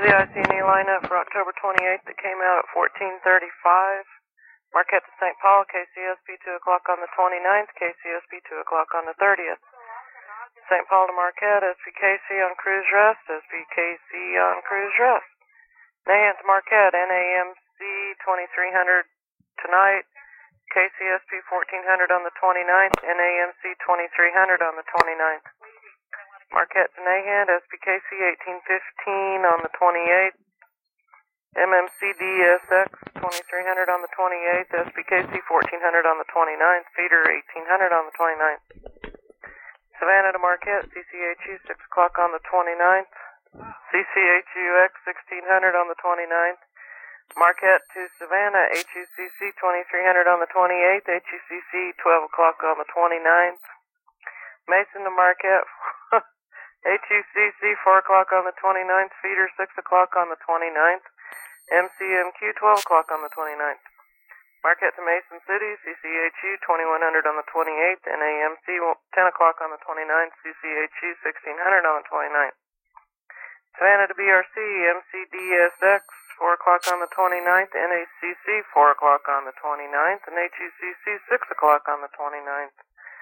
the IC&E lineup for October 28th that came out at 14:35. Marquette to St. Paul, KCSP 2 o'clock on the 29th, KCSP 2 o'clock on the 30th. St. Paul to Marquette, SPKC on cruise rest, SPKC on cruise rest. Nahant to Marquette, NAMC 2300 tonight, KCSP 1400 on the 29th, NAMC 2300 on the 29th. Marquette to Nahant, SPKC 1815 on the 28th, MMC DSX 2300 on the 28th, SPKC 1400 on the 29th, Feeder 1800 on the 29th. Savannah to Marquette, CCHU 6 o'clock on the 29th, CCHUX 1600 on the 29th. Marquette to Savannah, HUCC 2300 on the 28th, HUCC 12 o'clock on the 29th. Mason to Marquette, HUCC 4 o'clock on the 29th, Feeder 6 o'clock on the 29th, MCMQ 12 o'clock on the 29th. Marquette to Mason City, CCHU 2100 on the 28th, NAMC 10 o'clock on the 29th, CCHU 1600 on the 29th. Savannah to BRC, MCDSX 4 o'clock on the 29th, NACC 4 o'clock on the 29th, and HUCC 6 o'clock on the 29th.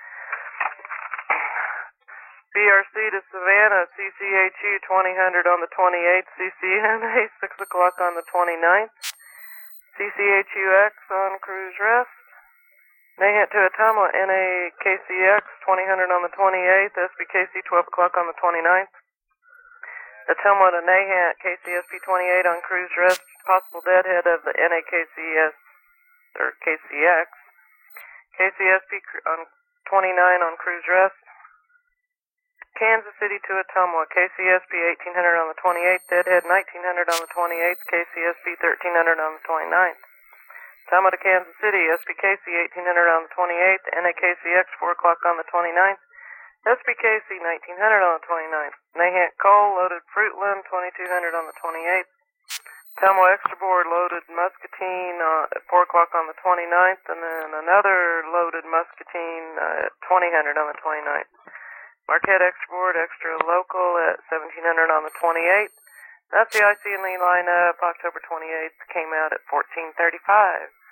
BRC to Savannah, CCHU 2000 on the 28th, CCNA 6 o'clock on the 29th, CCHUX on cruise rest. Nahant to Ottumwa, NAKCX 2000 on the 28th, SBKC 12 o'clock on the 29th. Ottumwa to Nahant, KCSP 28 on cruise rest, possible deadhead of the NAKCS or KCX. KCSP on 29 on cruise rest. Kansas City to Ottumwa, KCSP 1800 on the 28th, deadhead 1900 on the 28th, KCSP 1300 on the 29th. Ottumwa to Kansas City, SPKC 1800 on the 28th, NAKCX 4 o'clock on the 29th, SPKC 1900 on the 29th. Nahant Coal, loaded Fruitland 2200 on the 28th. Ottumwa Extra Board, loaded Muscatine at 4 o'clock on the 29th, and then another loaded Muscatine at 2000 on the 29th. Marquette Extra Board, Extra Local at 1700 on the 28th. That's the IC&E lineup, October 28th, came out at 14:35.